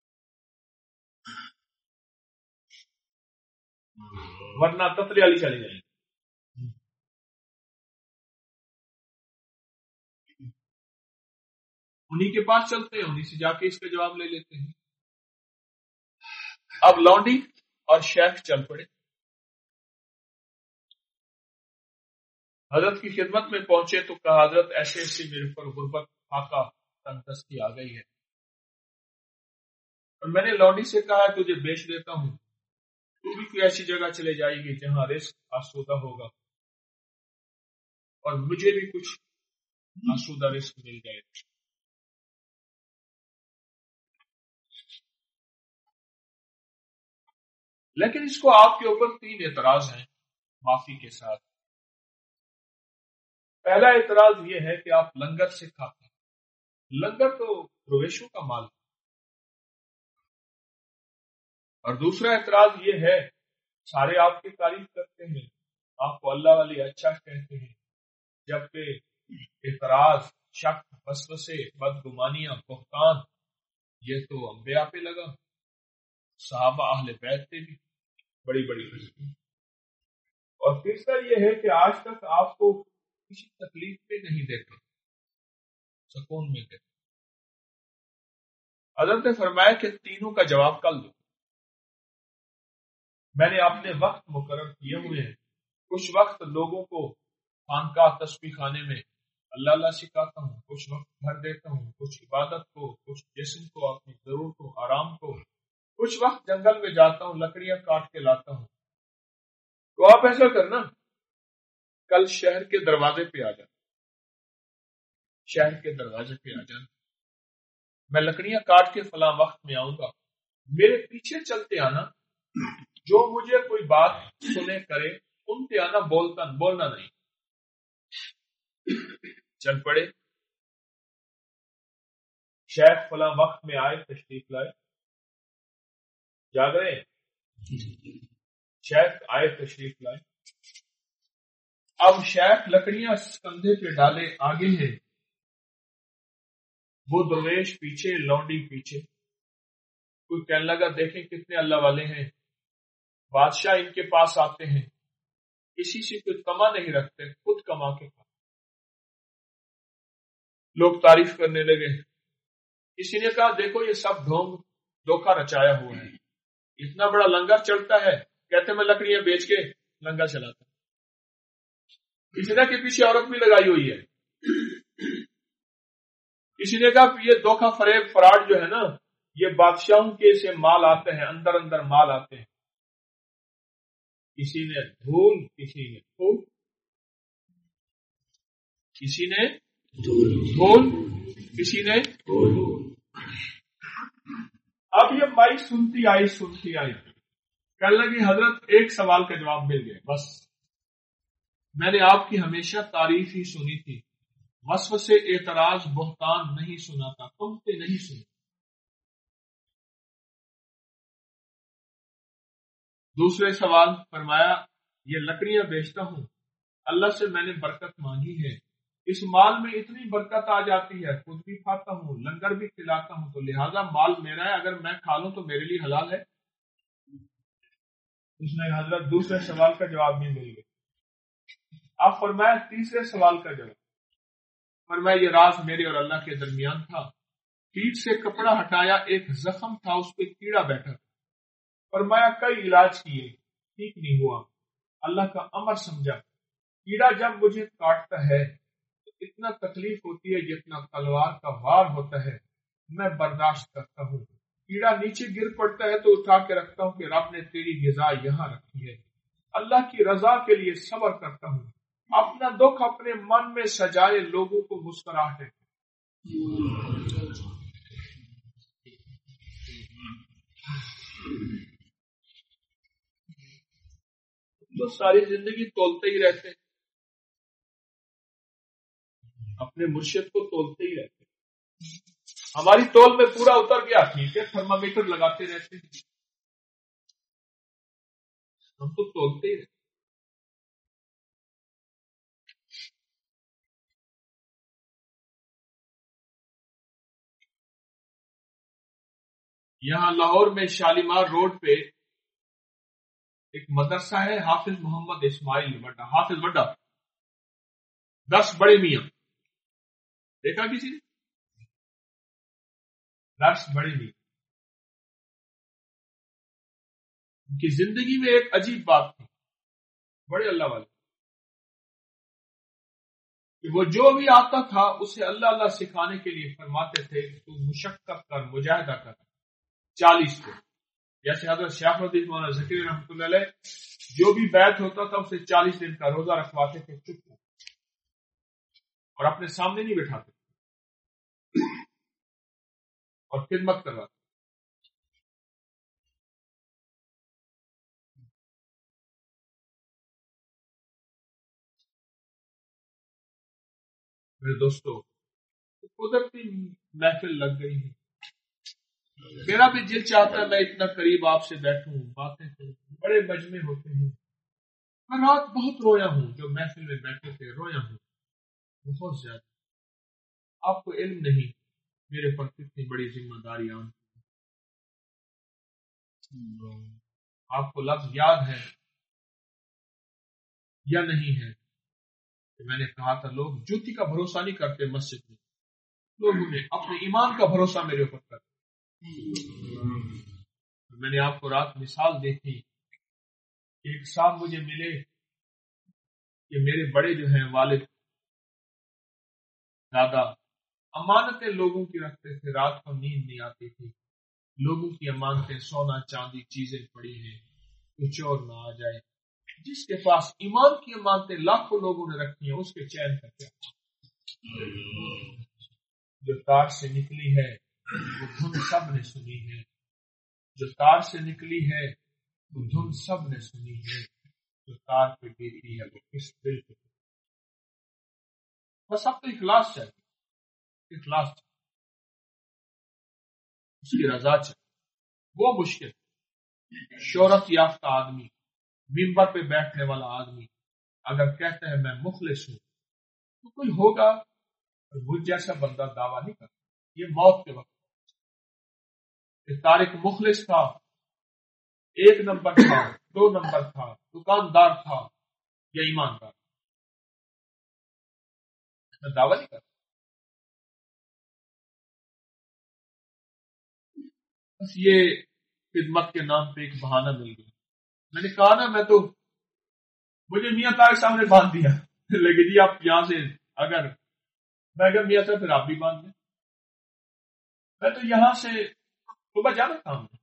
ورنہ تفریح والی چلی جائیں. انہی کے پاس چلتے ہیں، انہی سے جا کے اس کا جواب لے لیتے ہیں. اب لونڈی اور شیخ چل پڑے، حضرت کی خدمت میں پہنچے تو کہا حضرت ایسے ایسے میرے پر غربت، فاقہ، تنگدستی آ گئی ہے، اور میں نے لونڈی سے کہا تجھے بیچ دیتا ہوں، تو بھی کوئی ایسی جگہ چلے جائے گی جہاں رزق آسودہ ہوگا اور مجھے بھی کچھ آسودہ رزق مل جائے گا. لیکن اس کو آپ کے اوپر 3 اعتراض ہیں معافی کے ساتھ. پہلا اعتراض یہ ہے کہ آپ لنگر سے کھاتے ہیں، لنگر تو درویشوں کا مال ہے. اور دوسرا اعتراض یہ ہے سارے آپ کی تعریف کرتے ہیں، آپ کو اللہ والی اچھا کہتے ہیں، جبکہ اعتراض، شک، وسوسے، بدگمانیاں، بہتان یہ تو انبیاء پہ لگا، صحابہ اہل بیت پہ بھی بڑی بڑی ہستی. اور تیسرا یہ ہے کہ آج تک آپ کو کسی تکلیف پہ نہیں دیکھا، سکون میں دیکھا. حضرت نے فرمایا کہ تینوں کا جواب کل دو. میں نے اپنے وقت مقرر کیے ہوئے ہیں، کچھ وقت لوگوں کو خانقاہ تسبیح خانے میں اللہ اللہ سکھاتا ہوں، کچھ وقت گھر دیتا ہوں، کچھ عبادت کو، کچھ جسم کو، اپنی ضرورتوں آرام کو، کچھ وقت جنگل میں جاتا ہوں، لکڑیاں کاٹ کے لاتا ہوں. تو آپ ایسا کرنا، کل شہر کے دروازے پہ آ جانا، شہر کے دروازے پہ آ جانا، میں لکڑیاں کاٹ کے فلاں وقت میں آؤں گا، میرے پیچھے چلتے آنا، جو مجھے کوئی بات سنے کرے ان پہ آنا، بولنا نہیں. چل پڑے. شیخ فلاں وقت میں آئے، تشریف لائے، جاگ رہے ہیں، شیخ آئے تشریف لائے، اب شیخ لکڑیاں کندھے پہ ڈالے آگے ہیں، وہ درویش پیچھے، لونڈی پیچھے، کوئی کہنے لگا دیکھیں کتنے اللہ والے ہیں، بادشاہ ان کے پاس آتے ہیں، کسی سے کچھ کما نہیں رکھتے، خود کما کے کھاتے۔ لوگ تعریف کرنے لگے، کسی نے کہا دیکھو یہ سب ڈھونگ دھوکہ رچایا ہوا ہے، اتنا بڑا لنگر چلتا ہے، کہتے میں لکڑیاں بیچ کے لنگر چلاتا۔ کسی نے کے پیچھے عورت بھی لگائی ہوئی ہے، کسی نے کہا یہ دھوکہ فریب فراڈ جو ہے نا، یہ بادشاہوں کے سے مال آتے ہیں، اندر اندر مال آتے ہیں۔ کسی نے دھول، کسی نے پھول، کسی نے دھول، کسی نے پھول۔ اب یہ مائی سنتی آئی کہنے لگی حضرت ایک سوال کا جواب مل گیا، بس میں نے آپ کی ہمیشہ تعریف ہی سنی تھی، وسوسے اعتراض بہتان نہیں سنا تھا، تم سے نہیں سنا۔ دوسرے سوال فرمایا یہ لکڑیاں بیچتا ہوں، اللہ سے میں نے برکت مانگی ہے، اس مال میں اتنی برکت آ جاتی ہے، خود بھی کھاتا ہوں، لنگر بھی کھلاتا ہوں، تو لہذا مال میرا ہے، اگر میں کھا لوں تو میرے لیے حلال ہے۔ اس نے حضرت دوسرے سوال کا جواب بھی مل گیا۔ آپ فرمایا تیسرے سوال کا جواب، فرمایا یہ راز میرے اور اللہ کے درمیان تھا، پیٹ سے کپڑا ہٹایا، ایک زخم تھا اس پہ کیڑا بیٹھا تھا، فرمایا کئی علاج کیے، ٹھیک نہیں ہوا، اللہ کا امر سمجھا، کیڑا جب مجھے کاٹتا ہے تو اتنا تکلیف ہوتی ہے جتنا تلوار کا وار ہوتا ہے، میں برداشت کرتا ہوں، کیڑا نیچے گر پڑتا ہے تو اٹھا کے رکھتا ہوں کہ رب نے تیری غذا یہاں رکھی ہے، اللہ کی رضا کے لیے صبر کرتا ہوں، اپنا دکھ اپنے من میں سجائے لوگوں کو مسکراہٹے۔ تو ساری زندگی تولتے ہی رہتے، اپنے مرشد کو تولتے ہی رہتے، ہماری تول میں پورا اتر گیا ٹھیک ہے، تھرمامیٹر لگاتے رہتے ہیں، ہم تو تولتے ہی رہتے۔ یہاں لاہور میں شالیمار روڈ پہ ایک مدرسہ ہے، حافظ محمد اسماعیل وڈا، حافظ وڈا، 10 بڑے میاں، دیکھا کسی نے؟ 10 بڑے میاں، ان کی زندگی میں ایک عجیب بات تھی، بڑے اللہ والے، کہ وہ جو بھی آتا تھا اسے اللہ اللہ سکھانے کے لیے فرماتے تھے تو مشقت کر، مجاہدہ کر، 40 کو، جیسے حضرت شیخ الحدیث مولانا ذکری رحمۃ اللہ علیہ جو بھی بیعت ہوتا تھا اسے 40 دن کا روزہ رکھواتے تھے، چپ اور اپنے سامنے نہیں بٹھاتے اور خدمت کرواتے۔ میرے دوستو قدرتی محفل لگ گئی ہے، میرا بھی دل چاہتا ہے میں اتنا قریب آپ سے بیٹھوں، باتیں کروں، بڑے مجمع ہوتے ہیں، میں رات بہت رویا ہوں، جو محفل میں بیٹھے تھے رویا ہوں بہت زیادہ، آپ کو علم نہیں میرے پر کتنی بڑی ذمہ داریاں، آپ کو لفظ یاد ہے یا نہیں ہے کہ میں نے کہا تھا لوگ جوتی کا بھروسہ نہیں کرتے مسجد میں، لوگوں نے اپنے ایمان کا بھروسہ میرے اوپر کر، میں نے آپ کو رات مثال دیکھی، ایک صاحب مجھے ملے کہ میرے بڑے جو ہیں والد دادا امانتیں لوگوں کی رکھتے تھے، رات کو نیند نہیں آتی تھی، لوگوں کی امانتیں سونا چاندی چیزیں پڑی ہیں، کوئی چور نہ آ جائے، جس کے پاس ایمان کی امانتیں لاکھوں لوگوں نے رکھی ہیں اس کے چین کا کیا، جو تار سے نکلی ہے وہ دھن سب نے سنی ہے، جو تار سے نکلی ہے وہ دھن سب نے سنی ہے، جو تار پہ گرتی ہے وہ کس دل پہ، بس اب تو اخلاص چاہیے، اخلاص چاہیے۔ اس کی رضا چاہیے. وہ مشکل. شہرت یافتہ آدمی، ممبر پہ بیٹھنے والا آدمی اگر کہتا ہے میں مخلص ہوں تو کوئی ہوگا. مجھ جیسا بندہ دعویٰ نہیں کرتا. یہ موت کے وقت طارق مخلص تھا، 1 نمبر تھا، 2 نمبر تھا، دکاندار تھا یا ایماندار، میں دعویٰ نہیں کرتا. بس یہ خدمت کے نام پہ ایک بہانہ مل گیا. میں نے کہا نا مجھے میاں طارق صاحب نے باندھ دیا، لیکن جی آپ یہاں سے اگر میں اگر میاں صاحب پھر آپ بھی باندھ دیں. میں تو یہاں سے صبح جانا کام ہے،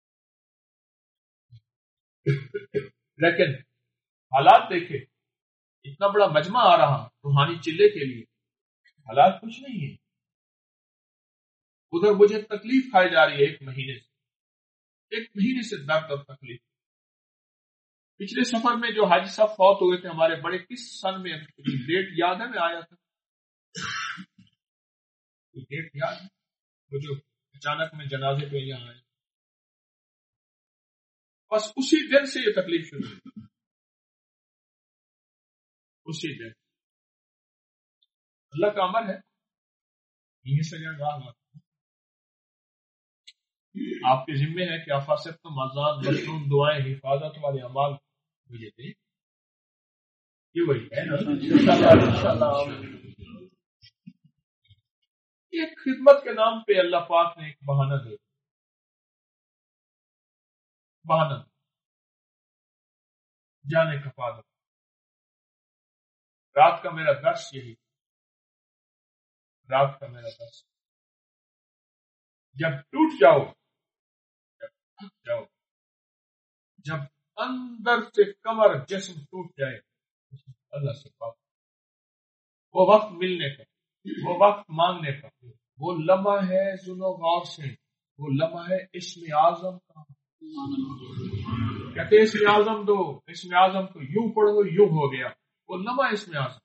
لیکن حالات دیکھے، اتنا بڑا مجمع آ رہا روحانی چلے کے لیے، حالات کچھ نہیں ہے. ادھر مجھے تکلیف کھائی جا رہی ہے 1 مہینے سے درد اور تکلیف. پچھلے سفر میں جو حاجی صاحب فوت ہوئے تھے ہمارے بڑے، کس سن میں ڈیٹ یاد ہے؟ میں آیا تھا، ڈیٹ یاد ہے وہ جو اچانک میں جنازے پہ یہاں آئے. بس اسی دن سے یہ تکلیف شروع ہوئی، اسی دن. اللہ کا امر ہے، انہیں سے راہ آپ کے ذمے ہے کہ افاسب تو مزاد مصنون دعائیں حفاظت والے اعمال مجھے دیں. یہ وہی ہے نا. ایک خدمت کے نام پہ اللہ پاک نے ایک بہانہ دے، بہانہ جانے کا فائدہ. رات کا میرا درس یہی، رات کا میرا درس جب ٹوٹ جاؤ، جب تھک جاؤ، جب اندر سے کمر جسم ٹوٹ جائے، اللہ سے پاک وہ وقت ملنے کا، وہ وقت مانگنے کا، وہ لمحہ ہے ذوق و غور سے، وہ لمحہ ہے اسم اعظم کا. کہتے اسم اعظم دو، اسم اعظم کو یوں پڑھو یوں ہو گیا. وہ لمحہ اسم اعظم،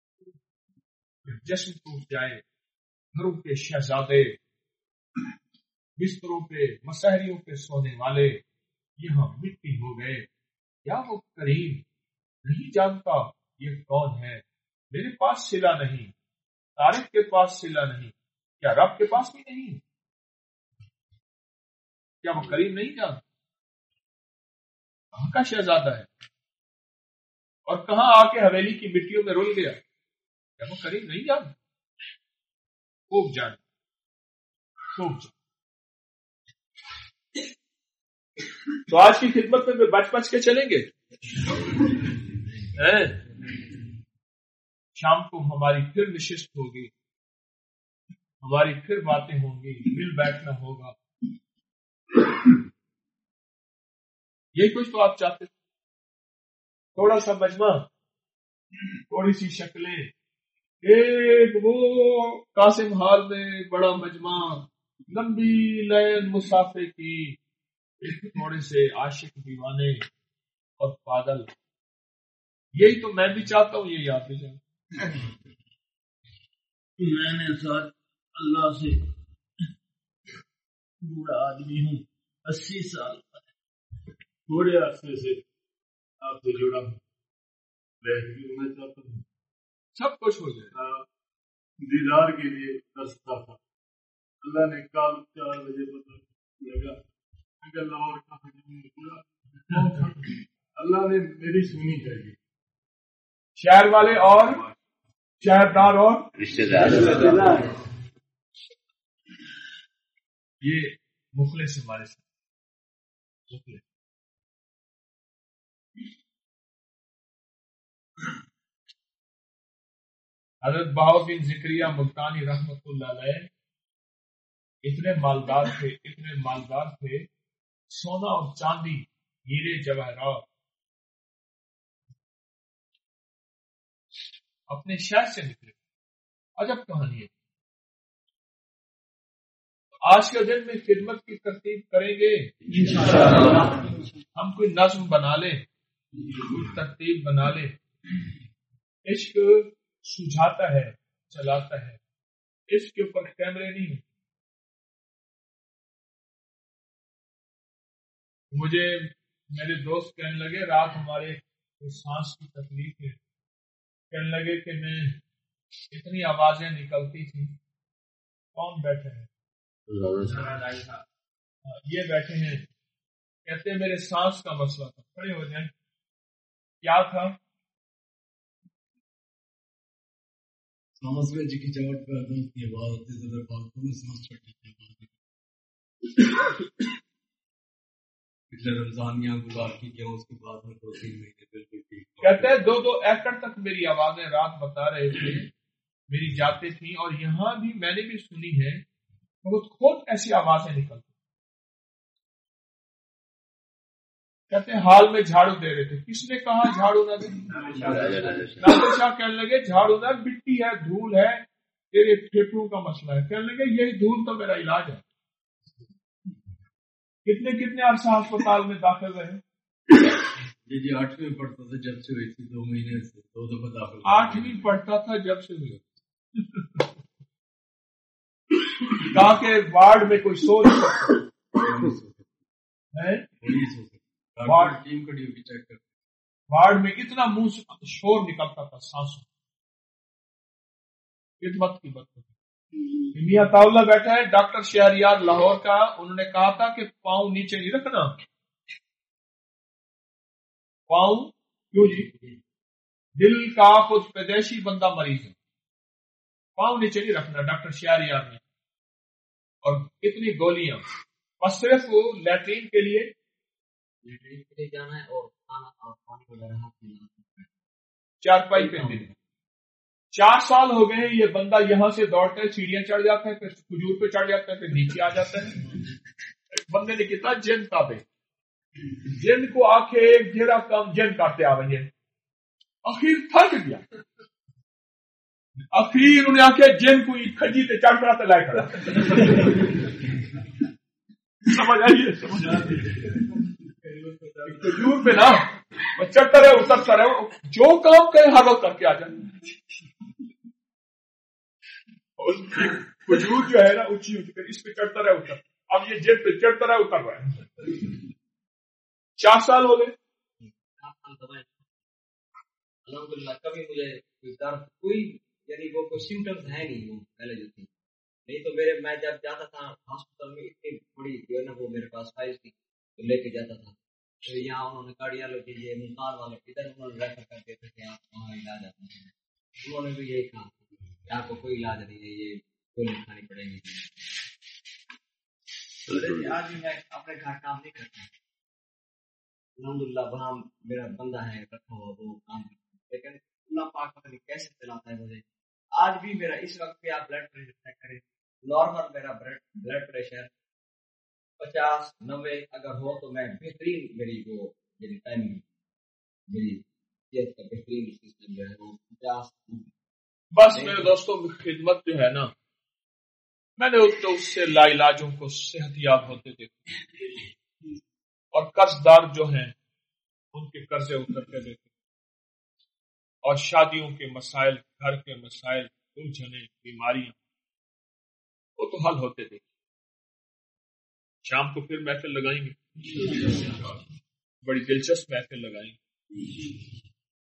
جسم ٹوٹ جائے، گھروں کے شہزادے، بستروں پہ مسحریوں پہ سونے والے یہاں مٹی ہو گئے. کیا وہ کریم نہیں جانتا یہ کون ہے؟ میرے پاس صلہ نہیں، طارق کے پاس صلہ نہیں، کیا رب کے پاس بھی نہیں؟ کیا وہ کریم نہیں جانتا؟ کہاں کا شہزادہ ہے اور کہاں آ کے حویلی کی مٹیوں میں رل گیا؟ کیا وہ کریم نہیں جانتا؟ خوب جان، خوب جان. تو آج کی خدمت میں بچ کے چلیں گے. شام کو ہماری پھر نشست ہوگی، ہماری پھر باتیں ہوں گی، مل بیٹھنا ہوگا. یہی کچھ تو آپ چاہتے تھے. تھوڑا سا مجمع، تھوڑی سی شکلیں، ایک وہ قاسم حال میں بڑا مجمع، لمبی لین مسافر کی، تھوڑے سے عاشق دیوانے اور پاگل. یہی تو میں بھی چاہتا ہوں، یہی آپ بھی چاہتے. میں نے ساتھ اللہ سے بوڑھا آدمی ہوں، 80 سال تھوڑے عرصے سے آپ سے جڑا ہوں. میں چاہتا ہوں سب کچھ ہو جائے. دیدار کے لیے رستہ تھا، اللہ نے کل 4 بجے پتہ لگا لاہور کا اللہ نے میری سنی چاہیے. شہر والے اور شہردار اور رشتے دار، یہ مخلص ہمارے ساتھ مخلص. حضرت بہاؤالدین زکریا ملتانی رحمت اللہ علیہ اتنے مالدار تھے، سونا اور چاندی، ہیرے جواہرات اپنے شہر سے نکلے. عجب کہانی ہے. آج کے دن میں خدمت کی ترتیب کریں گے انشاءاللہ. ہم کوئی نظم بنا لیں، کوئی ترتیب بنا لیں. عشق سجھاتا ہے، چلاتا ہے. عشق کے اوپر کیمرے نہیں، مجھے میرے دوست کہنے لگے رات ہمارے سانس کی تکلیف ہے، کہنے لگے کہ میں اتنی آوازیں نکلتی تھی. کون بیٹھے ہیں؟ یہ بیٹھے ہیں. کہتے ہیں میرے سانس کا مسئلہ تھا. کھڑے ہو جائیں. کیا تھا؟ سانس میں جھکجھاہٹ پیدا ہوتی ہے، آواز آتی ہے، فالتو میں سانس چڑھتی ہے. پچھلے رمضان یہاں گزار کی کیا، اس کے بعد میں 2-3 مہینے بالکل ٹھیک. کہتے ہیں 2 ایکڑ تک میری آوازیں رات بتا رہے تھے میری جاتے تھیں، اور یہاں بھی میں نے بھی سنی ہے خود ایسی آوازیں نکلتی. کہتے ہیں حال میں جھاڑو دے رہے تھے. کس نے کہا جھاڑو نہ دے؟ ناصر شاہ کہنے لگے جھاڑو نہ، مٹی ہے، دھول ہے، تیرے پھیپھڑوں کا مسئلہ ہے. کہنے لگے یہی دھول تو میرا علاج ہے. کتنے عرصہ ہسپتال میں داخل رہے؟ جی 8ویں پڑھتا تھا جب سے ہوئی تھی، 2 مہینے سے 2 دفعہ داخل. 8ویں پڑھتا تھا جب سے ہوئی. کہا کہ وارڈ میں کوئی سو نہیں سکتا، وارڈ میں اتنا منہ سے شور نکلتا تھا سانسوں. خدمت کی بات. میاں طاولہ بیٹھا ہے ڈاکٹر شہریار لاہور کا. انہوں نے کہا تھا کہ پاؤں نیچے نہیں رکھنا. پاؤں کیوں جی؟ دل کا خود پیدائشی بندہ مریض ہے، پاؤں نیچے نہیں رکھنا ڈاکٹر شہریار نے. اور اتنی گولیاں بس صرف وہ لیٹرین کے لیے جانا ہے اور چارپائی پہ دینا. 4 سال ہو گئے ہیں یہ بندہ یہاں سے دوڑتا ہے، سیڑھیاں چڑھ جاتا ہے، پھر کھجور پہ چڑھ جاتا ہے، پھر نیچے آ جاتا ہے. بندے نے کتنا جن تابے، جن کو آکھے ایک جیڑا کام جن کرتے آ رہی ہے. اخیر تھک گیا، اخیر انہیں آکھے جن کو کھجی تے چڑھ کر لائے کھڑا. سمجھ آئیے؟ کھجور پہ نا چڑھتا رہے اترتا رہے، جو کام کرے ہر وقت کر کے آ جائے. کھجور جو ہے نا اونچی کر اس پہ چڑھتا رہے اتر. اب یہ جن پہ چڑھتا رہے اتر رہا ہے. 4 سال ہو گئے. الحمدللہ کبھی مجھے کوئی درد کوئی یعنی وہ کوئی سمٹمز ہے نہیں وہ پہلے جو تھی. نہیں تو میرے میں جب جاتا تھا ہاسپٹل میں اتنی بڑی جو ہے نا وہ میرے پاس فائل تھی تو لے کے جاتا تھا. تو یہاں انہوں نے کارڈیالوجی یہ ملتان والے ادھر انہوں نے ریفر کر دیتے تھے آپ وہاں علاج آتا ہے. انہوں نے بھی یہی کہا کہ آپ کو کوئی علاج نہیں ہے، یہ گولی کھانی پڑے گی. آج بھی میں اپنے گھر کام نہیں کرتا الحمدللہ، وہاں میرا بندہ ہے رکھا ہوا وہ کام کرتا ہے، لیکن اللہ پاک پتہ نہیں کیسے چلاتا ہے مجھے. آج بھی میرا اس وقت پہ آپ بلڈ پریشر چیک کریں، نارمل میرا بلڈ پریشر 50-90 اگر ہو تو میں بہترین میری وہ میری ٹائمنگ میری صحت کا بہترین سسٹم جو ہے وہ 50. بس میرے دوستوں خدمت جو ہے نا، میں نے تو اس سے لا علاجوں کو صحت یاب ہوتے دیکھا، اور قرض دار جو ہیں ان کے قرضے اترتے دیکھے، اور شادیوں کے مسائل، گھر کے مسائل، الجھنیں، بیماریاں وہ تو حل ہوتے دیکھے. شام کو پھر محفل لگائیں گے، بڑی دلچسپ محفل لگائیں گے.